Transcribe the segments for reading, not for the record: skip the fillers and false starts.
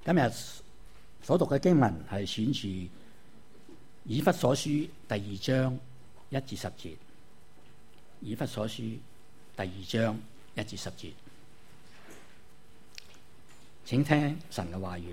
今日所讀嘅經文係選自以弗所書第2章1至10節。以弗所書第2章1至10節，請聽神嘅話語。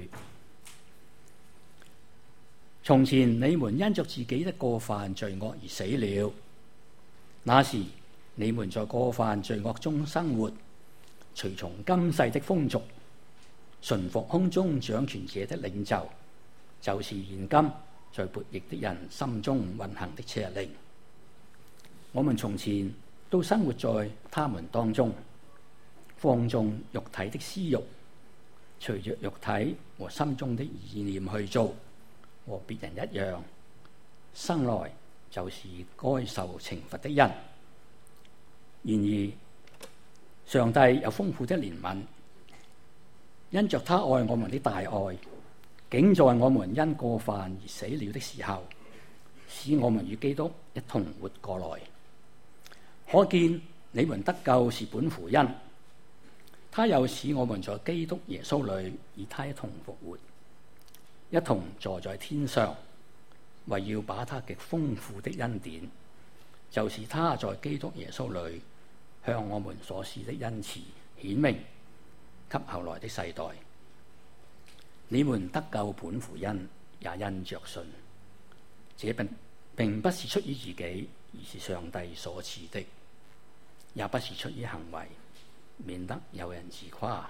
從前你們因着自己的過犯罪惡而死了，那時你們在過犯罪惡中生活，隨從今世的風俗，順服空中掌權者的領袖，就是現今在悖逆的人心中運行的邪靈。我們從前都生活在他們當中，放縱肉體的私欲，隨着肉體和心中的意念去做，和別人一樣，生來就是該受懲罰的人。然而上帝有豐富的憐憫，因着他愛我們的大愛，竟在我們因過犯而死了的時候，使我們與基督一同活過來。可見你們得救是本乎恩，他又使我們在基督耶穌裏與他一同復活，一同坐在天上，為要把他極豐富的恩典，就是他在基督耶穌裏向我們所施的恩慈顯明給後來的世代。你們得救本乎恩，也因着信。這並不是出於自己，而是上帝所賜的，也不是出於行為，免得有人自誇。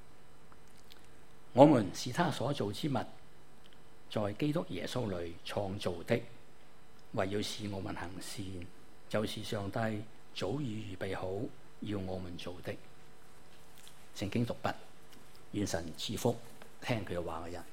我們是他所造之物，在基督耶穌裏創造的，為要使我們行善，就是上帝早已預備好要我們做的。聖經讀畢，願神賜福聽佢嘅話嘅人。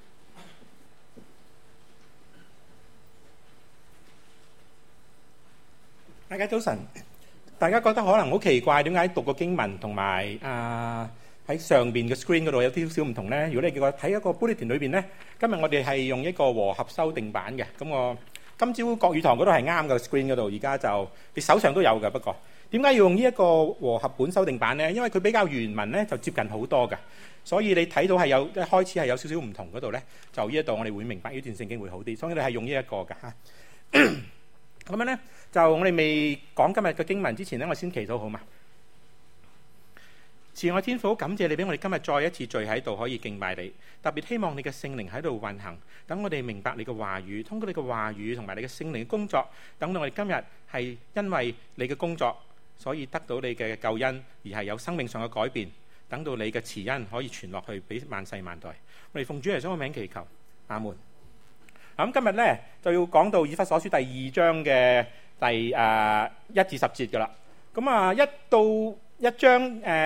大家早晨，大家覺得可能好奇怪，點解讀個經文同埋喺上邊嘅 screen 嗰度有啲少少唔同呢？如果你叫我睇一個 bulletin 裏邊呢，今日我哋係用一個和合修訂版嘅。咁我今朝國語堂嗰度係啱嘅 screen 嗰度，而家就你手上都有嘅。不過點解要用呢一個和合本修訂版呢？因為佢比較原文呢就接近好多嘅，所以你睇到係有一開始係有少少唔同嗰度呢，就呢一度我哋會明白呢段聖經會好啲，所以你係用呢一個嘅嚇。咁樣呢，就我哋未講今日嘅經文之前呢，我先祈禱好嘛？慈愛天父，感謝你俾我哋今日再一次聚喺度可以敬拜你，特別希望你嘅聖靈喺度運行，等我哋明白你嘅話語，通過你嘅話語同埋你嘅聖靈嘅工作，等到我哋今日係因為你嘅工作，所以得到你嘅救恩，而係有生命上嘅改變，等到你嘅慈恩可以傳落去俾萬世萬代。我哋奉主耶穌嘅名祈求，阿門。咁今日呢就要講到以弗所書第2章嘅第1至10節噶啦。咁一到1章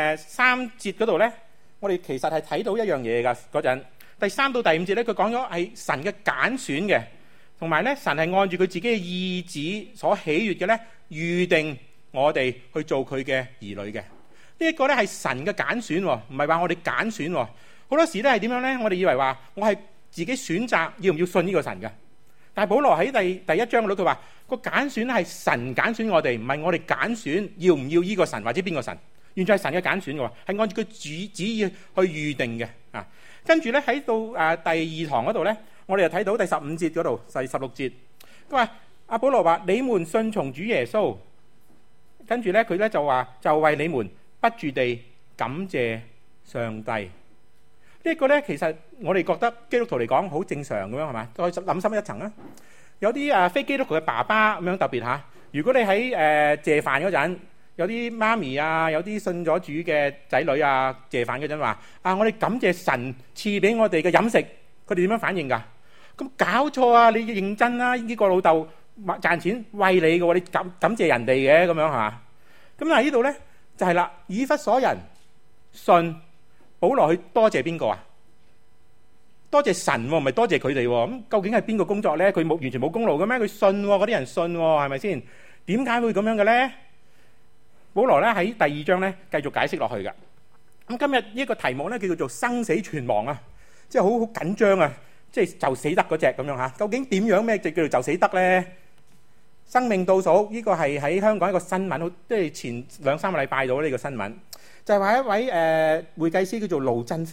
3節嗰度呢，我哋其實係睇到一樣嘢噶。嗰陣第3到第5節呢，佢講咗係神嘅揀選嘅，同埋呢神係按住佢自己嘅意旨所喜悅嘅呢，預定我哋去做佢嘅兒女嘅。呢一個呢係神嘅揀選，唔係話我哋揀選。好多時都係點樣呢？我哋以為話我係自己選擇要唔要信呢個神嘅，但係保羅喺第1章嗰度佢話個揀選係神揀選我哋，唔係我哋揀選要唔要呢個神或者邊個神，完全係神嘅揀選嘅，係按照佢旨意去預定嘅。跟住咧喺到第2堂嗰度咧，我哋又睇到第15節嗰度，第16節，佢話阿保羅話你們信從主耶穌，跟住咧佢咧就話就為你們不住地感謝上帝。呢一個咧，其實我哋覺得基督徒嚟講好正常咁樣係嘛？再諗深一層啦。有啲非基督徒嘅爸爸咁樣特別嚇。如果你喺謝飯嗰陣，有啲媽咪啊，有啲信咗主嘅仔女啊，謝飯嗰陣話我哋感謝神賜俾我哋嘅飲食，佢哋點樣反應㗎？咁搞錯啊！你認真啦，呢個老豆賺錢餵你嘅喎，你感謝人哋嘅咁樣係嘛？咁但係呢度咧就係啦，以弗所人信。保羅去多謝邊個啊？多謝神喎，唔係多謝佢哋喎。咁究竟係邊個工作咧？佢完全冇功勞嘅咩？佢信喎，嗰啲人信喎，係咪先？點解會咁樣嘅咧？保羅咧喺第2章咧繼續解釋落去嘅。咁今日呢個題目咧叫做生死存亡啊，即係好緊張啊，即係就死得嗰隻咁樣嚇。究竟點樣咩就叫做就死得咧？生命倒數呢個係喺香港一個新聞，即係前2-3個禮拜到呢個新聞。就係話一位會計師叫做盧振輝啊，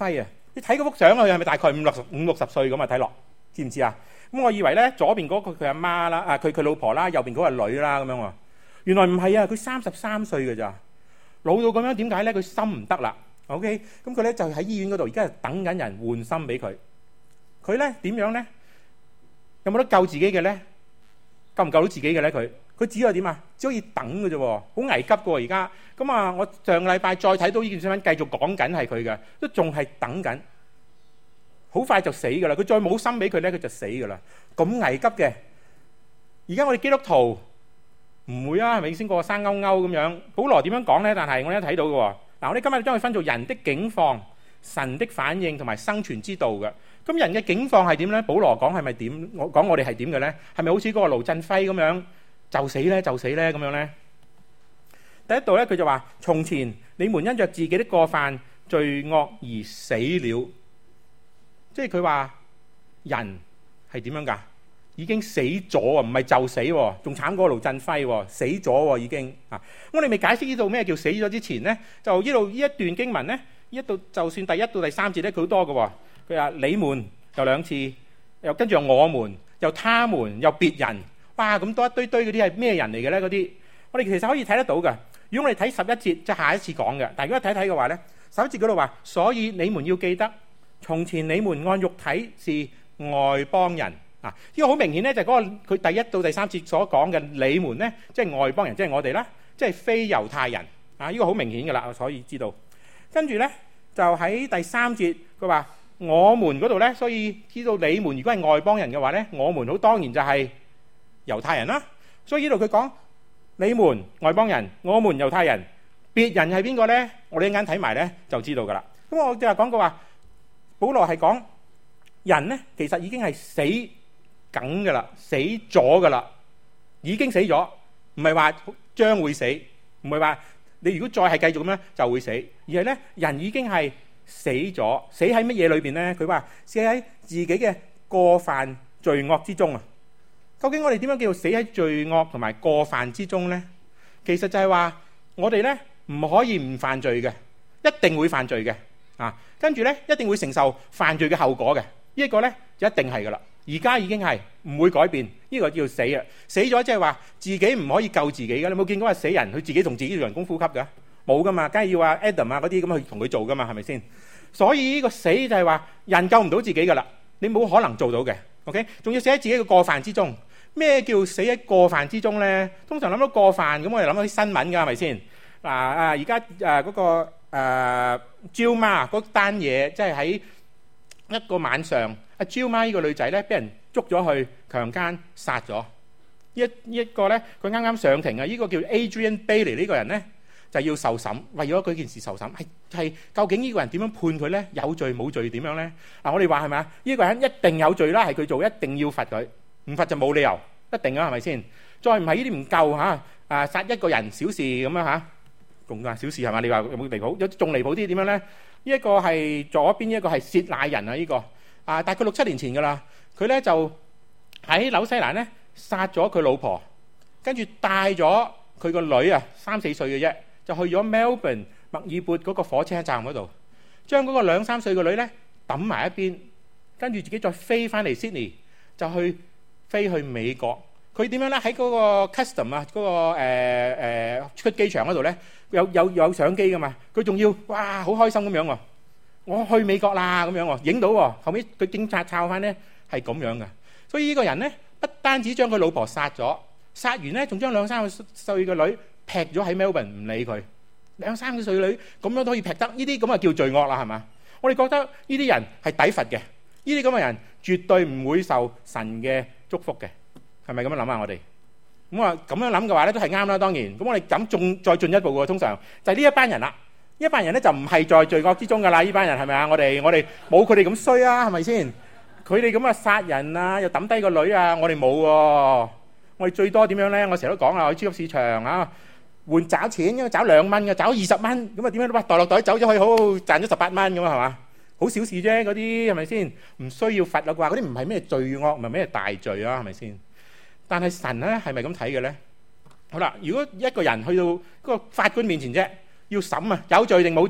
你睇嗰幅相，佢係咪大概五六十歲咁啊？睇落知唔知啊？咁我以為咧，左邊嗰個佢阿媽啦，佢老婆啦，右邊嗰個女啦咁樣喎。原來唔係啊，佢33歲嘅咋，老到咁樣。點解咧？佢心唔得啦。OK， 咁佢咧就喺醫院嗰度，而家係等緊人換心俾佢。佢咧點樣咧？有冇得救自己嘅咧？救唔救到自己嘅咧？佢只係點啊？只可以等嘅啫，好危急嘅喎而家。咁啊，我上個禮拜再睇到呢件新聞，繼續講緊係佢嘅，都仲係等緊。好快就死㗎啦！佢再冇心俾佢咧，佢就死㗎啦。咁危急嘅，而家我哋基督徒唔會啊，係咪先個生勾勾咁樣？保羅點樣講咧？但係我哋睇到嘅喎。嗱，我哋今日將佢分做人的境況、神的反應同埋生存之道嘅。咁人嘅境況係點咧？保羅講係咪點？我講我哋係點嘅咧？係咪好似嗰個盧振輝咁樣就死咧咁樣咧？第一度咧，佢就話：從前你們因着自己的過犯、罪惡而死了。即係佢話人係點樣㗎？已經死咗啊，唔係就死喎，仲慘過盧振輝喎，死咗喎已經啊！我哋未解釋呢度咩叫死咗之前咧，就呢度呢一段經文咧，呢度就算第1到第3節咧，佢好多嘅喎。佢話你們又2次，又跟住又我們，又他們，又別人，哇！咁多一堆嗰啲係咩人嚟嘅咧？嗰啲我哋其實可以睇得到嘅。如果我哋睇11節，即係下一次講嘅。但係如果睇嘅話咧，11節嗰度話，所以你們要記得，從前你們按肉體是外邦人。啊！呢個好明顯咧，就係嗰個佢第1到第3節所講嘅你們咧，即係外邦人，即係我哋啦，即係非猶太人。啊！呢個好明顯嘅啦，我所以知道。跟住咧就喺第3節，佢話我們嗰度咧，所以知道你們如果係外邦人嘅話咧，我們好當然就係猶太人啦。所以呢度佢講你們外邦人，我們猶太人，別人係邊個咧？我哋一陣間睇埋咧就知道噶啦。咁我就係講過話，保羅係講人咧，其實已經係死梗噶啦，死咗噶啦，已經死咗，唔係話將會死，唔係話你如果再係繼續咁樣就會死，而係咧人已經係死咗。死喺乜嘢裏邊咧？佢話死喺自己嘅過犯罪惡之中啊！究竟我哋點樣叫做死喺罪惡同埋過犯之中咧？其實就係話我哋咧唔可以唔犯罪嘅，一定會犯罪嘅啊！跟住咧一定會承受犯罪嘅後果嘅，呢一個咧就一定係噶啦。而家已經係唔會改變，呢個叫死啊！死咗即係話自己唔可以救自己㗎。你冇見過話死人佢自己同自己做人工呼吸㗎？冇噶嘛，梗係要話 Adam 啊嗰啲咁去同佢做噶嘛，係咪先？所以呢個死就係話人救唔到自己噶啦，你冇可能做到嘅。OK， 仲要死喺自己嘅過犯之中。咩叫死喺過犯之中咧？通常諗到過犯咁，我哋諗到啲新聞㗎，係咪先？嗱而家嗰個焦媽嗰單嘢，即係喺一個晚上。阿 Jo 媽呢個女仔咧，俾人捉咗去強姦殺咗。一個咧，佢啱啱上庭啊！呢個叫 Adrian Bailey 呢個人咧，就要受審，為咗嗰件事受審。係究竟呢個人點樣判佢咧？有罪冇罪點樣咧？嗱，我哋話係咪啊？呢個人一定有罪啦，係佢做，一定要罰佢，唔罰就冇理由，一定啊，係咪先？再唔係呢啲唔夠嚇，殺一個人小事咁樣嚇，共啊小事係嘛？你話有冇離譜？有仲離譜啲點樣咧？呢一個係左邊，一個係薛乃人啊！呢個。大概6-7年前㗎啦，佢咧就喺紐西蘭咧殺咗佢老婆，跟住帶咗佢個女啊3-4歲嘅啫，就去咗 Melbourne 墨爾本嗰個火車站嗰度，將嗰個2-3歲嘅女咧抌埋一邊，跟住自己再飛翻嚟 Sydney， 就飛去美國。佢點樣咧？喺嗰個 custom 啊，嗰個出機場嗰度咧有相機㗎嘛？佢仲要哇好開心咁樣喎！我去美國啦咁樣喎，影到喎。後尾佢警察抄翻咧係咁樣嘅，所以呢個人咧不單止將佢老婆殺咗，殺完咧仲將2-3歲嘅女劈咗喺 Melbourne， 唔理佢。2-3歲女咁樣都可以劈得，呢啲咁啊叫罪惡啦，係嘛？我哋覺得呢啲人係抵罰嘅，呢啲咁嘅人絕對唔會受神嘅祝福嘅，係咪咁樣諗啊？我哋咁啊咁樣諗嘅話咧都係啱啦，當然。咁我哋咁再進一步嘅，通常就係呢一班人啦。一班人咧就唔係在罪惡之中噶啦，呢班人係咪啊？我哋冇佢哋咁衰啊，係咪先？佢哋咁啊殺人啊，又抌低個女啊，我哋冇喎。我哋最多點樣咧？我成日都講啦，去超級市場啊，換找錢，因為找2蚊嘅，找20蚊，咁啊點樣？哇，袋落袋走咗去，好賺咗18蚊咁啊，係嘛？好小事啫，嗰啲係咪先？唔需要罰啦啩？嗰啲唔係咩罪惡，唔係咩大罪啊，係咪先？但係神咧係咪咁睇嘅咧？好啦，如果一個人去到嗰個法官面前啫。要審啊，有罪定冇罪？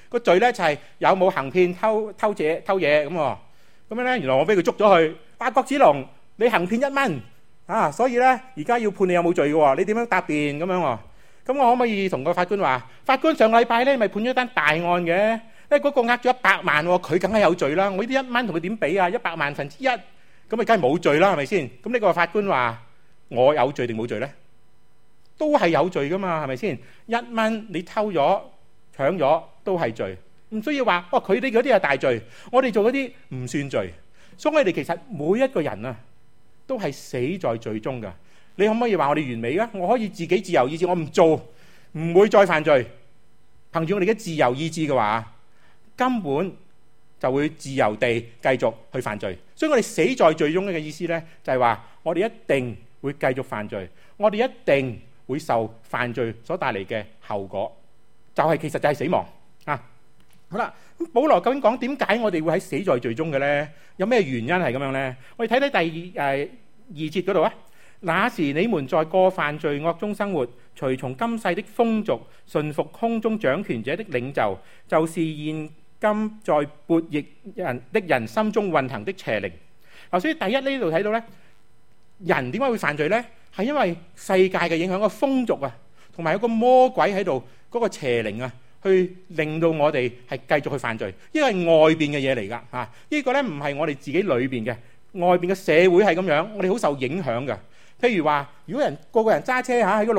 個罪咧就係有冇行騙偷嘢咁喎。咁樣咧，原來我俾佢捉咗去，郭子龍你行騙1蚊啊，所以咧而家要判你有冇罪嘅喎，你點樣答辯咁樣喎？咁我可唔可以同個法官話，法官上個禮拜咧咪判咗單大案嘅，嗰個呃咗100萬喎，佢梗係有罪啦，我呢啲1蚊同佢點比啊？100萬分之一，咁咪梗係冇罪啦，係咪先？咁呢個法官話我有罪定冇罪咧？都係有罪噶嘛，係咪先？1蚊你偷咗搶咗都係罪，唔需要話佢哋嗰啲係大罪，我哋做嗰啲唔算罪。所以我哋其實每一個人啊都係死在罪中噶。你可唔可以話我哋完美啊？我可以自己自由意志，我唔做，唔會再犯罪。憑住我哋嘅自由意志嘅話，根本就會自由地繼續去犯罪。所以我哋死在罪中嘅意思呢，就係話我哋一定會繼續犯罪，我哋一定會受犯罪所帶嚟嘅後果，其實就係死亡啊！好啦，咁保羅究竟講點解我哋會喺死在罪中嘅呢？有咩原因係咁樣呢？我哋睇睇第二節嗰度啊。那時你們在過犯罪惡中生活，隨從今世的風俗，順服空中掌權者的領袖，就是現今在悖逆的人心中運行的邪靈。所以第一呢度睇到呢，人點解會犯罪呢？係因為世界嘅影響，個風俗啊，同埋有個魔鬼喺度，嗰個邪靈啊，去令到我哋係繼續去犯罪。呢個係外邊嘅嘢嚟㗎嚇，呢個呢唔係我哋自己裏邊嘅，外邊嘅社會係咁樣，我哋好受影響㗎。譬如話，如果個個人揸車嚇喺個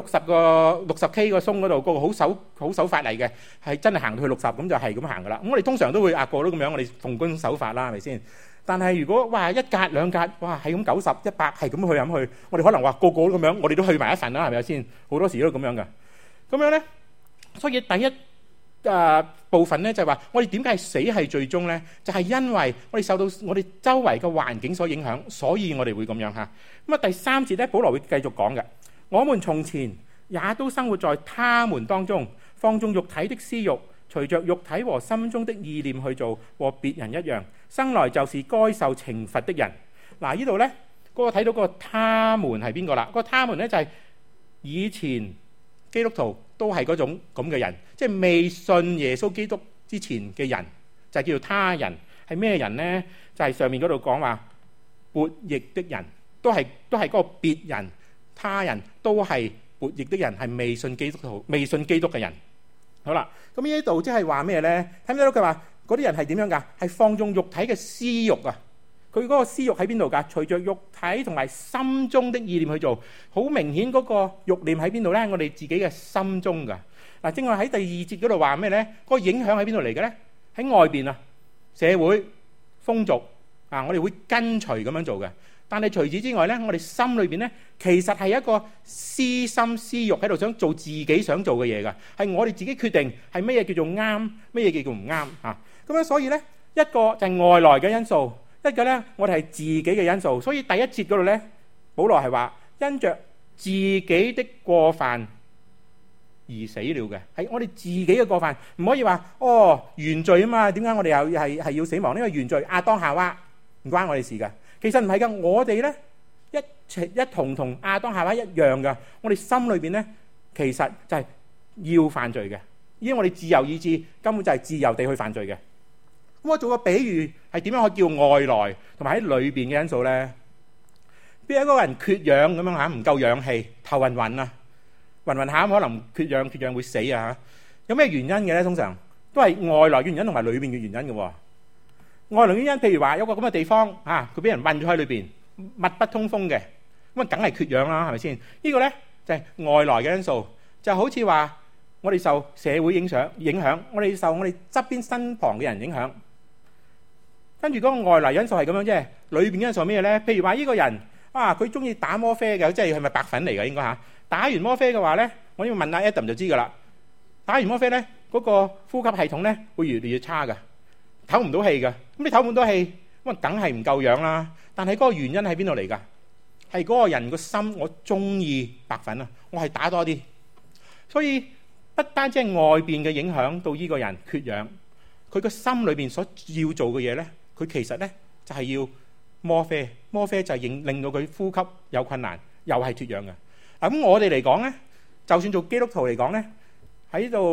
60 K 個松嗰度，個個好守法嚟嘅，係真係行到去60咁就係咁行㗎啦。咁我哋通常都會個個都咁樣，我哋奉公守法啦，係咪先？但係如果1格2格，哇係咁90、100係咁去咁去，我哋可能話個個都咁樣，我哋都去埋一份啦，係咪先？好多時都咁樣㗎。咁樣咧，所以第一部分咧就係話，我哋點解死係罪中咧？就係因為我哋受到我哋周圍嘅環境所影響，所以我哋會咁樣嚇。咁啊第3節咧，保羅會繼續講嘅。我們從前也都生活在他們當中，放縱肉體的私欲，隨着肉體和心中的意念去做，和別人一樣，生來就是該受懲罰的人。嗱，呢度咧嗰個睇到嗰個他們係邊個啦？嗰個他們咧就係以前基督徒都係嗰種咁嘅人，即係未信耶穌基督之前嘅人，就係叫做他人。係咩人呢？就係上面嗰度講話悖逆的人，都係嗰個別人，他人都係悖逆的人，係未信基督嘅人。好啦，咁呢度即係話咩呢？睇唔睇到佢話嗰啲人係點樣㗎？係放縱肉體嘅私欲啊！佢嗰個私欲喺邊度㗎？隨着肉體同埋心中的意念去做，好明顯嗰個欲念喺邊度呢？我哋自己嘅心中㗎。嗱，正話喺第2節嗰度話咩呢？嗰個影響喺邊度嚟嘅呢？喺外邊啊，社會風俗啊，我哋會跟隨咁樣做嘅。但係除此之外呢，我哋心裏邊呢，其實係一個私心私欲喺度想做自己想做嘅嘢㗎。係我哋自己決定係乜嘢叫做啱，乜嘢叫做唔啱嚇。咁樣所以呢，一個就係外來嘅因素。一個咧，我哋係自己嘅因素，所以第1節嗰度咧，保羅係話因着自己的過犯而死了嘅，係我哋自己嘅過犯，唔可以話原罪啊嘛？點解我哋又係要死亡？呢個原罪亞當夏娃唔關我哋事噶，其實唔係噶，我哋咧一同亞當夏娃一樣噶，我哋心裏邊咧其實就係要犯罪嘅，因為我哋自由意志根本就係自由地去犯罪嘅。我做個比喻係點樣可以叫外來同埋喺裏邊嘅因素呢？比如一個人缺氧咁樣嚇，唔夠氧氣，頭暈暈啊，暈暈下可能缺氧會死啊！有咩原因嘅呢？通常都係外來嘅原因同埋裏邊嘅原因嘅喎。外來原因譬如話有個咁嘅地方嚇，佢俾人韞咗喺裏邊，密不通風嘅，咁啊梗係缺氧啦，係咪先？呢個呢就係外來嘅因素，就好似話我哋受社會影響，我哋受我哋側邊身旁嘅人影響。跟住嗰個外來因素係咁樣啫，裏邊因素係咩咧？譬如話呢個人佢中意打嗎啡嘅，即係咪白粉嚟嘅應該嚇？打完嗎啡嘅話咧，我要問阿 Adam 就知㗎啦。打完嗎啡咧，嗰個呼吸系統咧會越嚟越差㗎，唞唔到氣㗎。咁你唞唔到氣，咁啊梗係唔夠氧啦。但係嗰個原因喺邊度嚟㗎？係嗰個人個心，我中意白粉啊，我係打多啲。所以不單止係外邊嘅影響到呢個人缺氧，佢個心裏邊所要做嘅嘢咧。佢其實咧就係要嗎啡，嗎啡就係令到佢呼吸有困難，又係脱氧嘅。咁我哋嚟講咧，就算做基督徒嚟講咧，喺度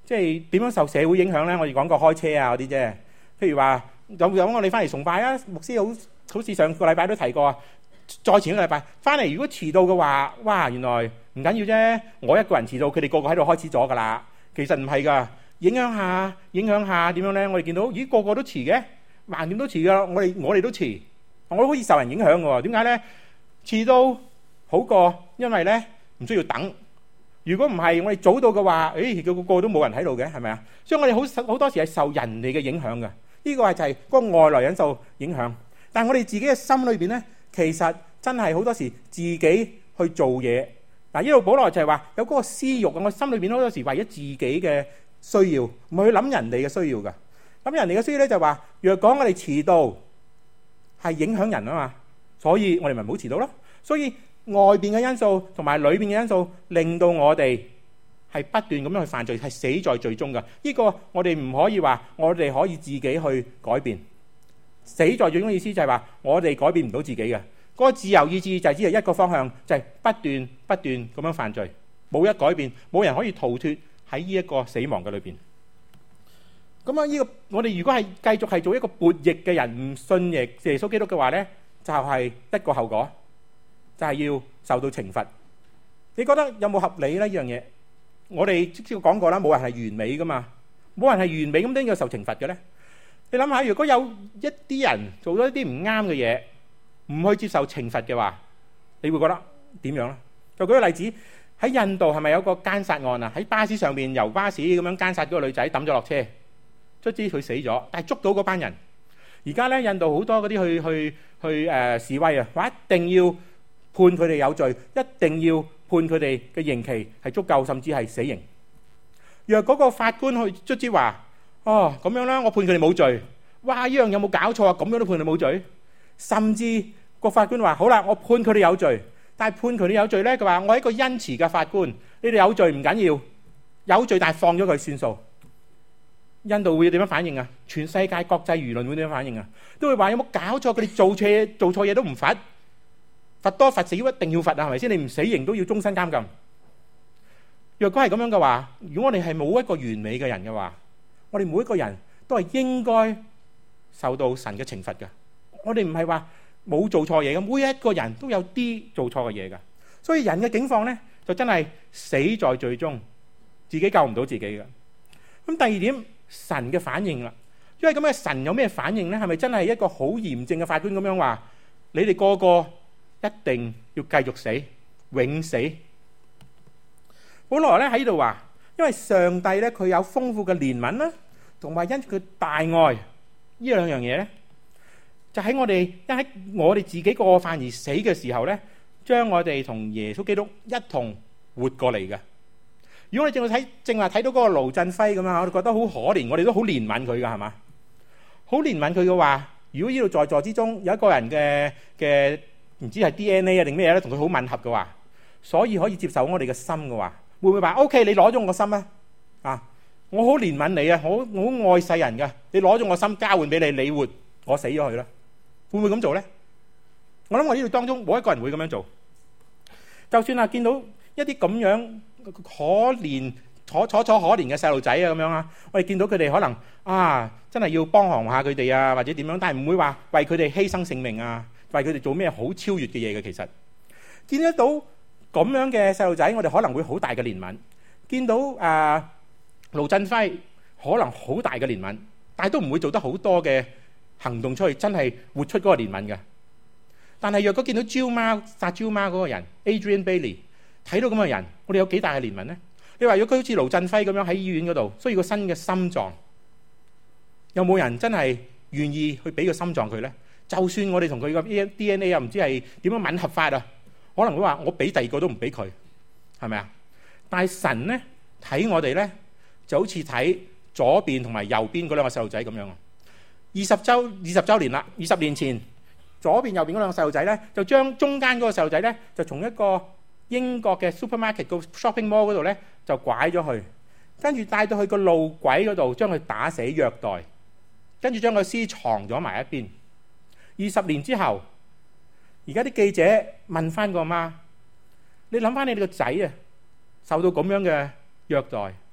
即係點樣受社會影響咧？我哋講過開車啊嗰啲啫。譬如話有我哋翻嚟崇拜啊，牧師好似上個禮拜都提過啊。再前一個禮拜翻嚟，如果遲到嘅話，哇！原來唔緊要啫。我一個人遲到，佢哋個個喺度開始咗㗎啦。其實唔係㗎，影響下點樣咧？我哋見到咦個個都遲嘅，橫掂都遲㗎。我哋都遲，我好似受人影響㗎喎。點解咧？遲到好過，因為咧唔需要等。如果唔係，我哋早到嘅話，個個都冇人喺度嘅，係咪啊？所以我哋好多時係受人哋嘅影響嘅。呢個係就係嗰個外來因素影響。但係我哋自己嘅心裏邊咧，其實真係好多時自己去做嘢。嗱，呢度保羅就係話有嗰個私慾啊！我心裏邊好多時為咗自己嘅需要，唔係去諗人哋嘅需要嘅。諗人哋嘅需要咧，就話若講我哋遲到係影響人啊嘛，所以我哋咪唔好遲到咯。所以外邊嘅因素同埋裏邊嘅因素，令到我哋係不斷咁樣去犯罪，係死在罪中噶。呢個我哋唔可以話我哋可以自己去改變。死在罪中嘅意思就係話我哋改變唔到自己嘅。嗰個自由意志就係只係一個方向，就係不斷咁樣犯罪，冇一改變，冇人可以逃脫喺呢一個死亡嘅裏邊。咁啊，呢個我哋如果係繼續係做一個悖逆嘅人，唔信耶穌基督嘅話呢，就係一個後果。就係要受到懲罰。你覺得有冇合理呢？呢樣嘢我哋即係講過啦，冇人係完美噶嘛，冇人係完美咁點解要受懲罰嘅呢？你諗下，如果有一啲人做咗一啲唔啱嘅嘢，唔去接受懲罰嘅話，你會覺得點樣呢？就舉個例子，喺印度係咪有個姦殺案啊？喺巴士上面由巴士咁樣姦殺嗰個女仔，抌咗落車，卒之佢死咗，但係捉到嗰班人。而家呢，印度好多嗰啲去示威啊，話一定要判佢哋有罪，一定要判佢哋嘅刑期係足夠，甚至係死刑。若嗰個法官去卒之話：哦，咁樣啦，我判佢哋冇罪。哇！呢樣有冇搞錯啊？咁樣都判佢哋冇罪？甚至個法官話：好啦，我判佢哋有罪，但係判佢哋有罪呢，佢話我係一個恩慈嘅法官，你哋有罪唔緊要，有罪但係放咗佢算數。印度會點樣反應啊？全世界國際輿論會點樣反應啊？都會話有冇搞錯？佢哋做錯嘢都唔罰。罰多罰少一定要罰啊，係咪先？你唔死刑都要終身監禁。若果係咁樣嘅話，如果我哋係冇一個完美嘅人嘅話，我哋每一個人都係應該受到神嘅懲罰嘅。我哋唔係話冇做錯嘢嘅，每一個人都有啲做錯嘅嘢嘅。所以人嘅境況呢，就真係死在罪中，自己救唔到自己嘅。咁第二點，神嘅反應啦。因為咁嘅神有咩反應呢？係咪真係一個好嚴正嘅法官咁樣話？你哋個個一定要繼續死，永死。保羅咧喺呢度話，因為上帝咧佢有豐富嘅憐憫啦，同埋因佢大愛呢兩樣嘢咧，就喺我哋自己過犯而死嘅時候咧，將我哋同耶穌基督一同活過嚟嘅。如果你正話睇到嗰個盧振輝咁啊，我哋覺得好可憐，我哋都好憐憫佢噶，係嘛？好憐憫佢嘅話，如果呢度在座之中有一個人嘅唔知係 DNA 啊定咩嘢咧，同佢好吻合嘅話，所以可以接受我哋嘅心嘅話，會唔會話 OK？你攞咗我個心啊？我好憐憫你啊，我好愛世人噶，你攞咗我心交換俾你，你活，我死咗佢啦，會唔會咁做咧？我諗我呢度當中冇一個人會咁樣做。就算係見到一啲咁樣可憐楚可憐嘅細路仔啊咁樣啊，我哋見到佢哋可能真係要幫忙下佢哋啊，或者點樣，但係唔會話為佢哋犧牲性命啊，為佢哋做咩好超越嘅嘢嘅。其實見得到咁樣嘅細路仔，我哋可能會好大嘅憐憫。見到盧振輝可能好大嘅憐憫，但係都唔會做得好多嘅行動出去，真係活出嗰個憐憫嘅。但係若果見到殺焦媽嗰個人 Adrian Bailey， 睇到咁嘅人，我哋有幾大嘅憐憫呢？你話如果佢好似盧振輝咁樣喺醫院嗰度需要個新嘅心臟，有冇人真係願意去俾個心臟佢呢？就算我哋同佢個 DNA 又唔知係點樣吻合法啊，可能會話我俾第二個都唔俾佢，係咪啊？但係神呢睇我哋呢，就好似睇左邊同埋右邊嗰兩個細路仔咁樣啊。20週年啦，20年前左邊右邊嗰兩個細路仔呢，就將中間嗰個細路仔呢，就從一個英國嘅 supermarket 個 shopping mall 嗰度呢，就拐咗去，跟住帶到去個路軌嗰度，將佢打死虐待，跟住將個屍藏咗埋一邊。20年之後，而家啲記者問翻個媽：你諗翻你哋個仔啊，受到咁樣嘅虐待，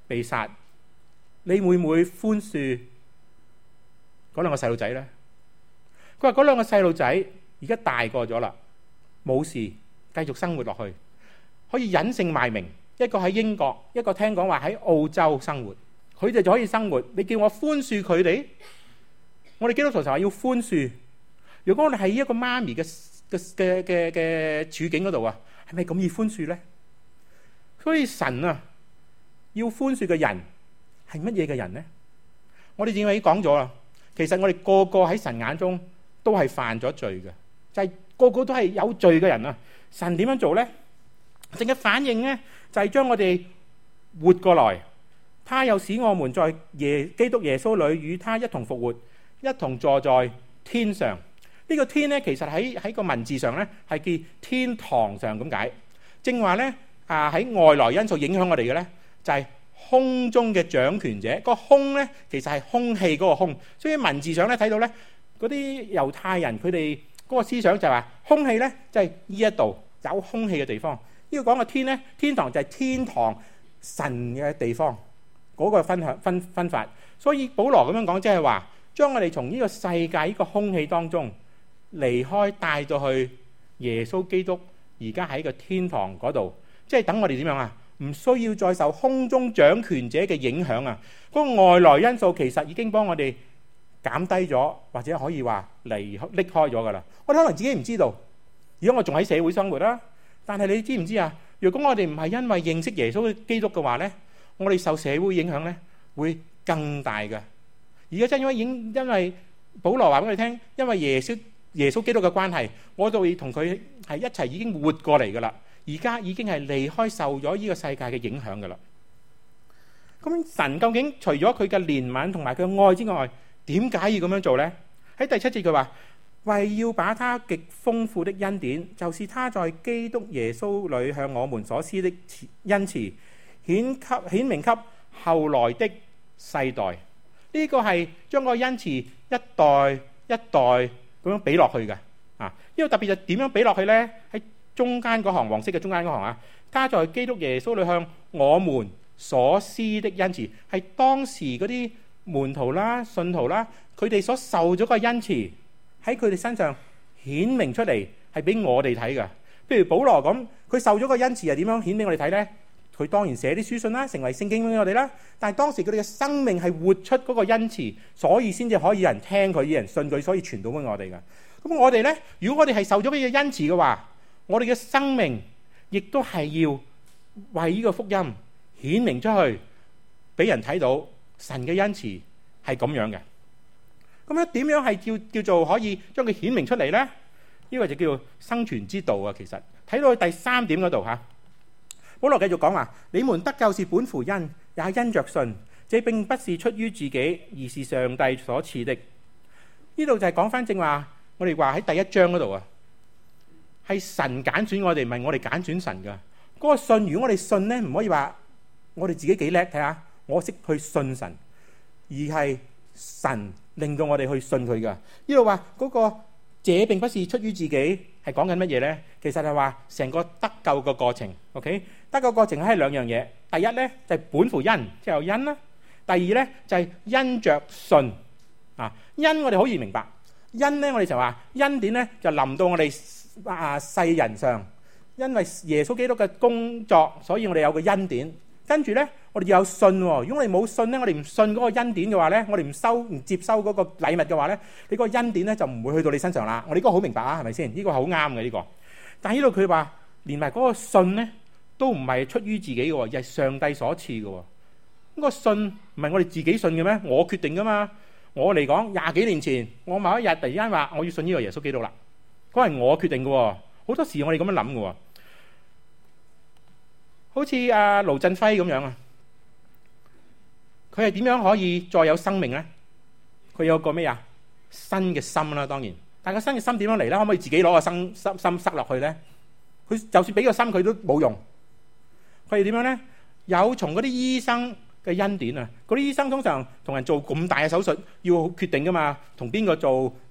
被殺，你會唔會寬恕嗰兩個細路仔呢？佢話嗰兩個細路仔而家大個咗啦，冇事，繼續生活落去，可以隱姓埋名。一個喺英國，一個聽講話喺澳洲生活，佢哋就可以生活。你叫我寬恕佢哋？我哋基督徒就話要寬恕。如果我哋喺一個媽咪嘅處境嗰度啊，係咪咁易寬恕呢？所以神啊，要寬恕嘅人係乜嘢嘅人呢？我哋正話已經講咗啦。其實我哋個個喺神眼中都係犯咗罪嘅，就係個個都係有罪嘅人啊！神點樣做呢？神嘅反應呢，就係將我哋活過來，他又使我們在基督耶穌裏與他一同復活，一同坐在天上。呢個天呢，其實喺個文字上呢，係叫天堂上咁解。正話呢，喺外來因素影響我哋嘅呢，就係空中嘅掌權者。個空呢，其實係空氣嗰個空，所以文字上呢，睇到呢，嗰啲猶太人佢哋嗰個思想就係話空氣呢，就係呢一度有空氣嘅地方。呢個講嘅天呢，天堂就係天堂神嘅地方嗰個分法。所以保羅咁樣講，即係話將我哋從呢個世界呢個空氣當中離開，帶到去耶穌基督而家喺個天堂嗰度，即係等我哋點樣啊？唔需要再受空中掌權者嘅影響啊！嗰個外來因素其實已經幫我哋減低咗，或者可以話離開咗㗎啦。我哋可能自己唔知道，如果我仲喺社會生活啦。但係你知唔知啊？如果我哋唔係因為認識耶穌基督嘅話呢，我哋受社會影響呢會更大嘅。而家真因為保羅話俾我哋聽，因為耶穌基督嘅關係，我哋同佢係一齊已經活過嚟噶啦。而家已經係離開受咗呢個世界嘅影響噶啦。咁神究竟除咗佢嘅憐憫同埋佢嘅愛之外，點解要咁樣做呢？喺第7節佢話，為要把他極豐富的恩典，就是他在基督耶穌裏向我們所施的恩慈，顯明給後來的世代。呢個係將個恩慈一代一代咁樣俾落去嘅。呢個特別係點樣俾落去呢？喺中間嗰行，黃色嘅中間嗰行啊，他在基督耶穌裏向我們所施的恩慈，係當時嗰啲門徒啦、信徒啦，佢哋所受咗個恩慈喺佢哋身上顯明出嚟，係俾我哋睇嘅。譬如保羅咁，佢受咗個恩慈係點樣顯俾我哋睇呢？佢當然寫啲書信啦，成為聖經俾我哋啦。但係當時佢哋嘅生命係活出嗰個恩慈，所以先至可以有人聽佢，有人信佢，所以傳到俾我哋嘅。咁我哋呢，如果我哋係受咗呢個恩慈嘅話，我哋嘅生命亦都係要為呢個福音顯明出去，俾人睇到神嘅恩慈係咁樣嘅。咁咧點樣係叫做可以將佢顯明出嚟呢？呢個就叫做生存之道啊！其實睇到第3點嗰度嚇，保羅繼續講話：你們得救是本乎恩，也因着信。這並不是出於自己，而是上帝所賜的。呢度就係講翻正話，我哋話喺第1章嗰度啊，係神揀選我哋，唔係我哋揀選神噶。嗰個信，如果我哋信呢，唔可以話我哋自己幾叻，睇下我識去信神，而係神令到我哋去信佢噶。呢度話嗰個這並不是出於自己，係講緊乜嘢呢？其實係話成個得救嘅過程。OK， 得救過程係2樣嘢。第一呢，就係本乎恩，即係有恩啦。第二呢，就係因着信啊。恩我哋好易明白，恩呢我哋就話恩典呢就臨到我哋世人上，因為耶穌基督嘅工作，所以我哋有個恩典。跟住呢，我哋要有信喎。如果我哋冇信呢，我哋唔信嗰個恩典嘅話呢，我哋唔接收嗰個禮物嘅話呢，你嗰個恩典呢就唔會去到你身上啦。我哋呢個好明白啊，係咪先？呢個好啱嘅呢個。但係呢度佢話連埋嗰個信呢都唔係出於自己嘅，而係上帝所賜嘅。咁個信唔係我哋自己信嘅咩？我決定噶嘛。我嚟講20幾年前，我某一日突然間話我要信呢個耶穌基督啦，嗰係我決定嘅。好多時我哋咁樣諗嘅。好似阿盧振輝咁樣啊，佢係點樣可以再有生命呢？佢有個咩啊？新嘅心啦，當然。但係個新嘅心點樣嚟呢？可唔可以自己攞個心塞落去呢？佢就算俾個心佢都冇用。佢係點樣呢？有從嗰啲醫生嘅恩典啊！嗰啲醫生通常同人做咁大嘅手術，要決定噶嘛，同邊個做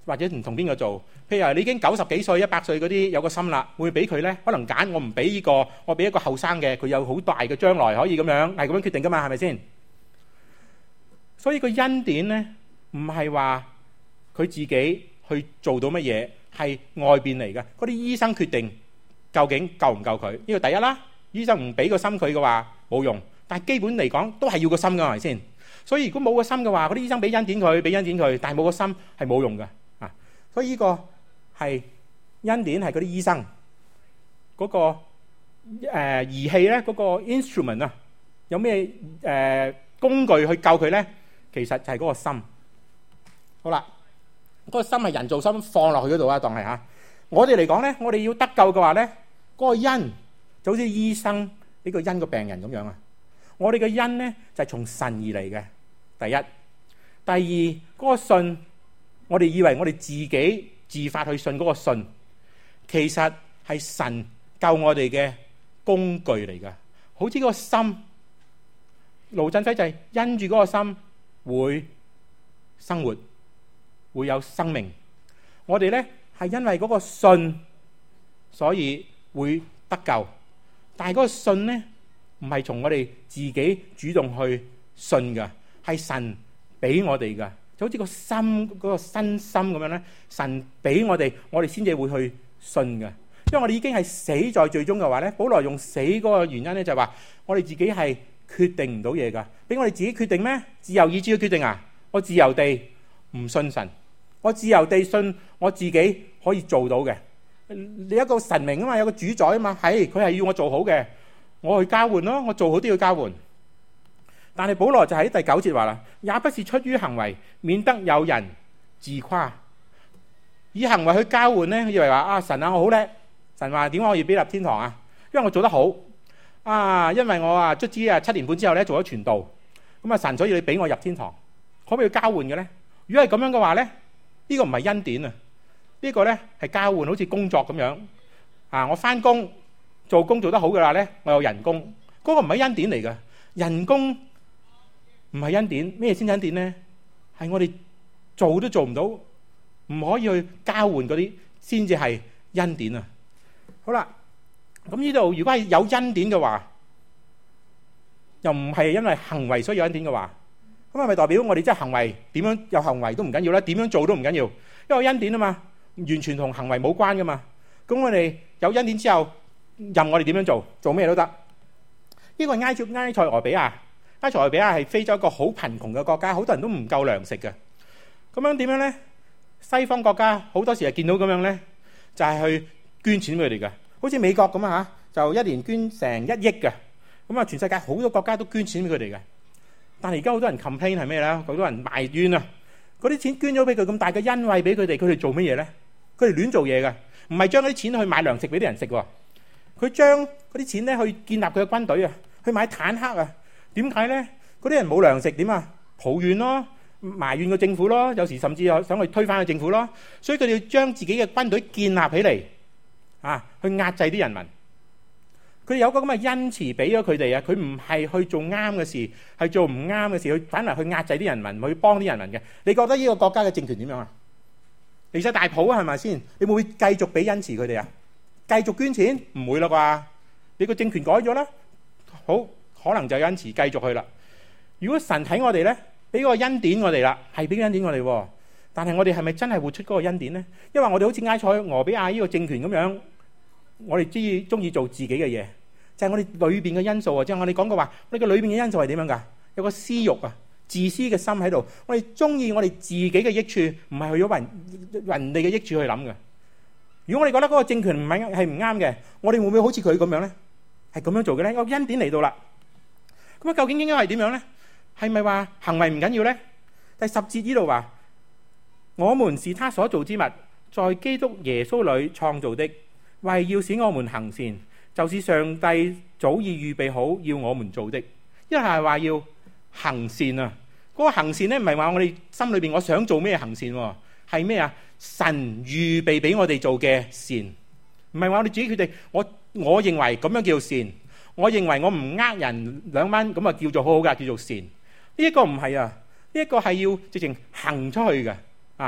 或者唔同邊個做。譬如話你已經90幾歲、100歲嗰啲有個心啦，會俾佢呢？可能揀我唔俾呢個，我俾一個後生嘅，佢有好大嘅將來可以咁樣，係咁樣決定噶嘛？係咪先？所以個恩典呢，唔係話佢自己去做到乜嘢，係外邊嚟嘅。嗰啲醫生決定究竟夠唔夠佢？呢個第一啦。醫生唔俾個心佢嘅話冇用，但係基本嚟講都係要個心㗎，係咪先？所以如果冇個心嘅話，嗰啲醫生俾恩典佢，但係冇個心係冇用㗎啊！所以呢個係恩典係嗰啲醫生嗰個儀器咧，嗰個 instrument 啊，有咩工具去救佢咧？其實就係嗰個心。好啦，嗰個心係人造心放落去嗰度啊，當係嚇。我哋嚟講咧，我哋要得救嘅話咧，嗰個恩就好似醫生呢個恩個病人咁樣啊。我哋嘅恩咧就係從神而嚟嘅。第一，第二，嗰個信，我哋以為我哋自己自發去信嗰個信，其實係神救我哋嘅工具嚟噶。好似嗰個心，盧振輝就係因住嗰個心會生活，會有生命。我哋咧係因為嗰個信，所以會得救。但係嗰個信咧唔係從我哋自己主動去信噶。係神俾我哋噶，就好似個心嗰個新心咁樣咧。神俾我哋先至會去信噶。因為我哋已經係死在罪中嘅話咧，保羅用死嗰個原因咧就係話我哋自己係決定唔到嘢噶。俾我哋自己決定咩？自由意志去決定啊！我自由地唔信神，我自由地信我自己可以做到嘅。你一個神明啊嘛，有個主宰啊嘛，係佢係要我做好嘅，我去交換咯，我做好都要交換。但係保羅就喺第9節話啦，也不是出於行為，免得有人自誇。以行為去交換呢，以為話啊神啊我好叻，神話點解我要俾入天堂啊？因為我做得好啊，因為我卒之7年半之後咧做咗傳道，咁啊神所以你俾我入天堂，可唔可以交換嘅呢？如果係咁樣嘅話呢，呢個唔係恩典啊，呢個呢係交換，好似工作咁樣啊。我翻工做工做得好嘅話呢，我有人工，嗰個唔係恩典嚟㗎，人工。唔係恩典，咩先恩典呢？係我哋做都做唔到，唔可以去交換嗰啲，先至係恩典啊！好啦，咁呢度如果係有恩典嘅話，又唔係因為行為所以有恩典嘅話，咁係咪代表我哋即係行為點樣有行為都唔緊要咧？點樣做都唔緊要，因為恩典啊嘛，完全同行為冇關噶嘛。咁我哋有恩典之後，任我哋點樣做，做咩都得。呢個係埃塞俄比亞。埃塞俄比亞係非洲一個好貧窮嘅國家，好多人都唔夠糧食嘅。咁樣點樣呢？西方國家好多時係見到咁樣呢，就係去捐錢俾佢哋嘅。好似美國咁啊嚇，就一年捐成1億嘅。咁啊，全世界好多國家都捐錢俾佢哋嘅。但係而家好多人 complain 係咩呢？好多人埋怨啊！嗰啲錢捐咗俾佢，咁大嘅恩惠俾佢哋，佢哋做乜嘢呢？佢哋亂做嘢嘅，唔係將嗰啲錢去買糧食俾啲人食喎。佢將嗰啲錢呢去建立佢嘅軍隊啊，去買坦克啊。點解呢？嗰啲人冇糧食點啊？抱怨咯，埋怨個政府咯，有時甚至想去推翻個政府咯。所以佢哋要將自己嘅軍隊建立起嚟啊，去壓制啲人民。佢哋有個咁嘅恩慈俾咗佢哋啊，佢唔係去做啱嘅事，係做唔啱嘅事，去反而去壓制啲人民，去幫啲人民嘅。你覺得呢個國家嘅政權點樣啊？離晒大譜啊，係咪先？你會唔會繼續俾恩慈佢哋啊？繼續捐錢？唔會啦啩？你個政權改咗啦，好。可能就恩慈繼續去啦。如果神睇我哋呢，俾個恩典我哋啦，係俾個恩典我哋，但係我哋係咪真係活出嗰個恩典呢？因為我哋好似埃塞俄比亞呢個政權咁樣，我哋中意做自己嘅嘢，就係我哋裏邊嘅因素啊。即係我哋講過話，我哋嘅裏邊嘅因素係點樣噶？有個私欲啊、自私嘅心喺度。我哋中意我哋自己嘅益處，唔係去咗人哋嘅益處去諗嘅。如果我哋覺得嗰個政權唔啱嘅，我哋會唔會好似佢咁樣呢？係咁樣做嘅呢？個恩典嚟到啦。咁究竟應該係點樣呢？係咪話行為唔緊要呢？第10節呢度話，我們是他所造之物，在基督耶穌裏創造的，為要使我們行善，就是上帝早已預備好要我們做的。一係話要行善啊！嗰個行善呢，唔係話我哋心裏邊我想做咩行善，係咩啊？神預備俾我哋做嘅善，唔係話我哋自己決定。我認為咁樣叫善。我認為我唔呃人2蚊咁啊，叫做好好噶，叫做善。呢一個唔係啊，呢一個係要直情行出去嘅啊。嗰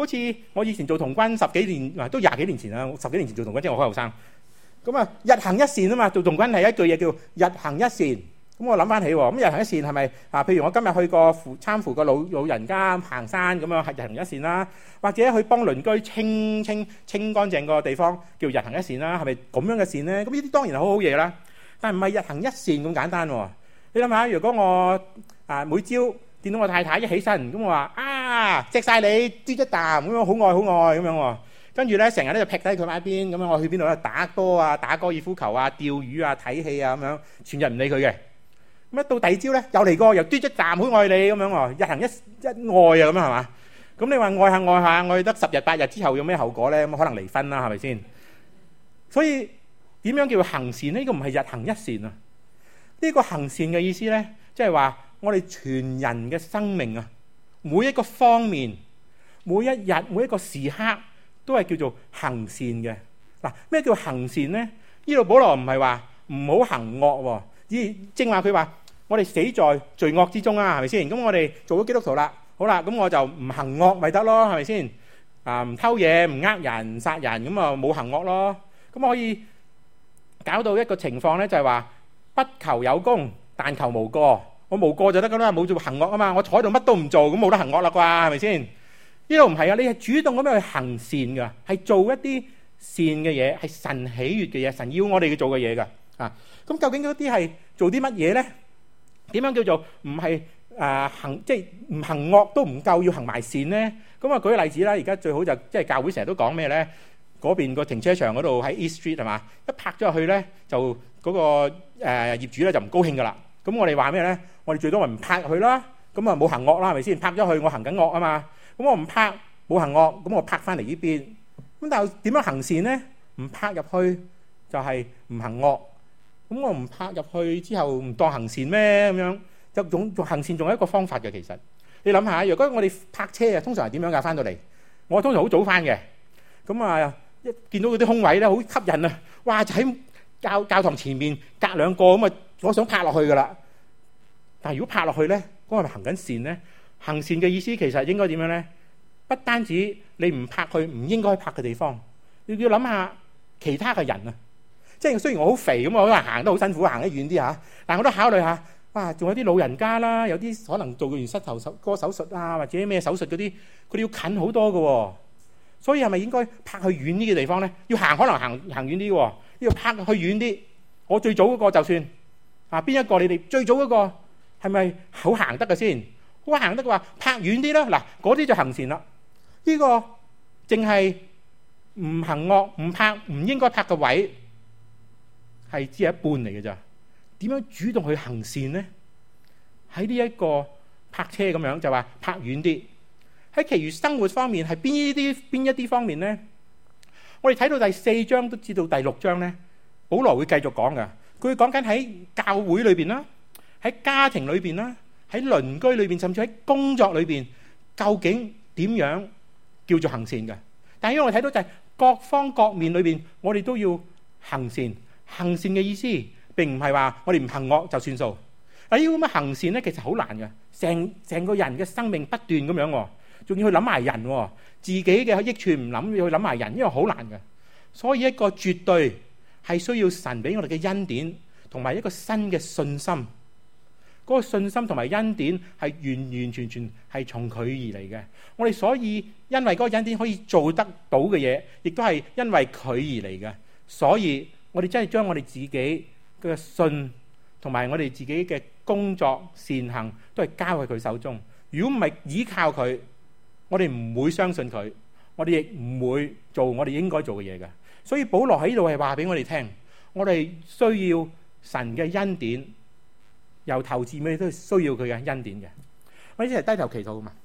好似我以前做童軍10幾年，都20幾年前啦，10幾年前做童軍，即係我好後生。咁啊，日行一善啊嘛，做童軍係一句嘢叫日行一善。咁我諗翻起喎，咁日行一善係咪啊？譬如我今日去過參扶個老人家行山咁樣，係日行一善啦。或者去幫鄰居清乾淨個地方，叫日行一善啦。係咪咁樣嘅善咧？咁呢啲當然係好好嘢啦。但係唔係日行一善咁簡單喎。你諗下，如果我每朝見到我太太一起身，咁我話錫晒你，啜一啖咁樣，好愛好愛咁樣喎。跟住咧，成日咧就劈低佢埋一邊，咁樣我去邊度咧？打波啊，打高爾夫球啊，釣魚啊，睇戲啊咁樣，全日唔理佢嘅。咁一到第二朝咧，又嚟過，又啜一啖，好愛你咁樣喎，日行一愛啊咁樣係嘛？咁你話愛下，愛得10日8日之後有咩後果咧？咁可能離婚啦，係咪先？所以點樣叫行善呢？呢個唔係日行一善啊！呢個行善嘅意思咧，即係話我哋全人嘅生命啊，每一個方面，每一日，每一個時刻，都係叫做行善嘅。嗱，咩叫行善呢？呢度保羅唔係話唔好行惡喎，正話佢話我哋死在罪惡之中啊，係咪先？咁我哋做咗基督徒啦，好啦，咁我就唔行惡咪得咯，係咪先？唔偷嘢，唔呃人，唔殺人，咁啊冇行惡咯。咁可以搞到一個情況咧，就係話不求有功，但求無過。我無過就得噶啦，冇做行惡啊嘛。我坐喺度乜都唔做，咁冇得行惡啦啩，係咪先？呢度唔係啊，你係主動咁樣去行善噶，係做一啲善嘅嘢，係神喜悅嘅嘢，神要我哋去做嘅嘢噶。咁究竟嗰啲係做啲乜嘢咧？點樣叫做唔係行，即係唔行惡都唔夠，要行埋善咧？咁啊舉個例子啦，而家最好就即係教會成日都講咩咧？嗰邊個停車場嗰度喺 East Street 係嘛？一泊咗入去咧，就嗰個業主咧就唔高興噶啦。咁我哋話咩咧？我哋最多咪唔泊入去啦。咁啊冇行惡啦，係咪先？泊咗去我行緊惡啊嘛。咁我唔泊冇行惡，咁我泊翻嚟呢邊。咁但係點樣行善咧？唔泊入去就係唔行惡。咁我唔泊入去之後唔當行善咩？咁樣就仲行善仲有一個方法嘅。其實你諗下，如果我哋泊車啊，通常係點樣㗎？翻到嚟我通常好早翻嘅。咁啊一見到嗰啲空位咧，好吸引啊！哇，就喺教堂前面隔兩個咁啊，我想泊落去㗎啦。但係如果泊落去咧，嗰個係咪行緊善咧？行善嘅意思其實應該點樣咧？不單止你唔泊去唔應該泊嘅地方，你要諗下其他嘅人啊。即係雖然我好肥咁，我可能行得好辛苦，行得遠啲嚇，但係我都考慮下，哇，仲有啲老人家啦，有啲可能做完膝頭哥手術啊，或者咩手術嗰啲，佢哋要近好多嘅喎。所以係咪應該泊去遠啲嘅地方咧？要行可能行遠啲喎，要泊去遠啲。我最早嗰個就算邊一個你哋最早嗰個係咪好行得嘅先？好行得嘅話，泊遠啲啦。嗱，嗰啲就行善啦。呢個淨係唔行惡，唔泊唔應該泊嘅位，係只係一半嚟嘅咋。點樣主動去行善呢？喺呢一個泊車咁樣就話泊遠啲。喺其餘生活方面係邊一啲方面呢？我哋睇到第4章都知道第6章呢，保羅會繼續講㗎。佢會講緊喺教會裏邊啦，喺家庭裏邊啦，喺鄰居裏邊，甚至喺工作裏邊，究竟點樣叫做行善嘅？但係因為我哋睇到就係各方各面裏邊，我哋都要行善。行善嘅意思並唔係話我哋唔行惡就算數。嗱，呢個咁嘅行善咧，其實好難嘅，成個人嘅生命不斷咁樣喎。仲要去諗埋人喎，自己嘅益處唔諗，要去諗埋人，因為好難嘅。所以一個絕對係需要神俾我哋嘅恩典，同埋一個新嘅信心。嗰個信心同埋恩典係完全係從佢而嚟嘅。我哋所以因為嗰個恩典可以做得到嘅嘢，亦都係因為佢而嚟嘅。所以我哋真係將我哋自己嘅信同埋我哋自己嘅工作善行都係交喺佢手中。如果唔係依靠佢，我哋唔會相信佢，我哋亦唔會做我哋應該做嘅嘢嘅。所以保羅喺呢度係話俾我哋聽，我哋需要神嘅恩典，由頭至尾都需要佢嘅恩典嘅。我哋一齊低頭祈禱啊嘛！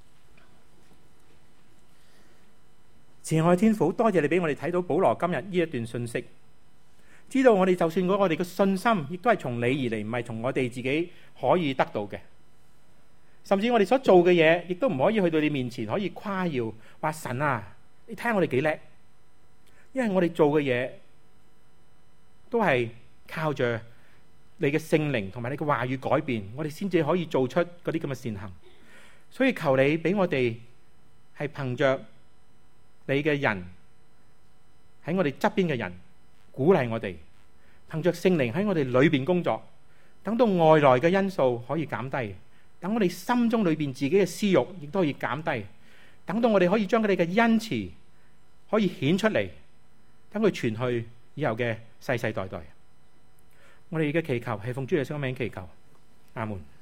慈愛天父，多謝你俾我哋睇到保羅今日呢一段信息，知道我哋就算我哋嘅信心，亦都係從你而嚟，唔係從我哋自己可以得到嘅。甚至我哋所做嘅嘢，亦都唔可以去到你面前可以誇耀，話神啊，你睇下我哋幾叻，因為我哋做嘅嘢都係靠着你嘅聖靈同埋你嘅話語改變，我哋先至可以做出嗰啲咁嘅善行。所以求你俾我哋係憑着你嘅人喺我哋側邊嘅人鼓勵我哋，憑着聖靈喺我哋裏邊工作，等到外來嘅因素可以減低，等我哋心中裏邊自己嘅私欲亦都可以減低，等到我哋可以將佢哋嘅恩慈可以顯出嚟，等佢傳去以後嘅世世代代。我哋嘅祈求係奉主耶穌名祈求，阿門。